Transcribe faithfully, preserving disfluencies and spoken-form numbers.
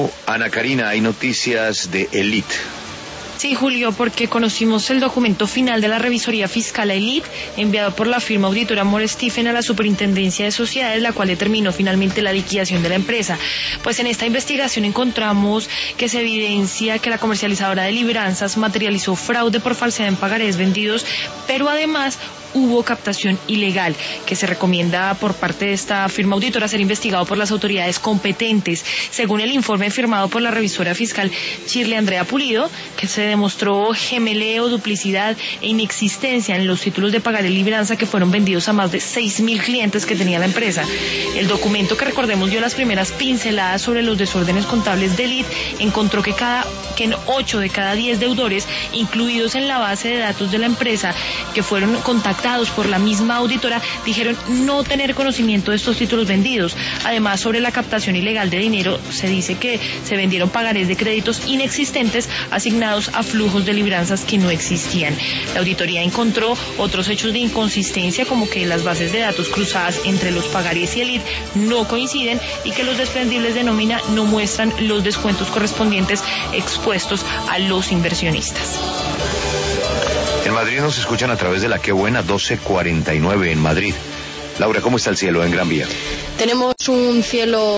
Bueno, Ana Karina, hay noticias de Elite. Sí, Julio, porque conocimos el documento final de la revisoría fiscal Elite, enviado por la firma auditora Moore Steffen a la Superintendencia de Sociedades, la cual determinó finalmente la liquidación de la empresa. Pues en esta investigación encontramos que se evidencia que la comercializadora de libranzas materializó fraude por falsedad en pagarés vendidos, pero además hubo captación ilegal, que se recomienda por parte de esta firma auditora ser investigado por las autoridades competentes. Según el informe firmado por la revisora fiscal Shirley Andrea Pulido, que se demostró gemeleo, duplicidad e inexistencia en los títulos de pagaré libranza que fueron vendidos a más de seis mil clientes que tenía la empresa. El documento, que recordemos dio las primeras pinceladas sobre los desórdenes contables de Elite, encontró que, cada, que en ocho de cada diez deudores incluidos en la base de datos de la empresa, que fueron contactados por la misma auditora, dijeron no tener conocimiento de estos títulos vendidos. Además, sobre la captación ilegal de dinero, se dice que se vendieron pagarés de créditos inexistentes asignados a flujos de libranzas que no existían. La auditoría encontró otros hechos de inconsistencia, como que las bases de datos cruzadas entre los pagarés y Elite no coinciden y que los desprendibles de nómina no muestran los descuentos correspondientes expuestos a los inversionistas. En Madrid nos escuchan a través de la Qué Buena doce cuarenta y nueve en Madrid. Laura, ¿cómo está el cielo en Gran Vía? Tenemos un cielo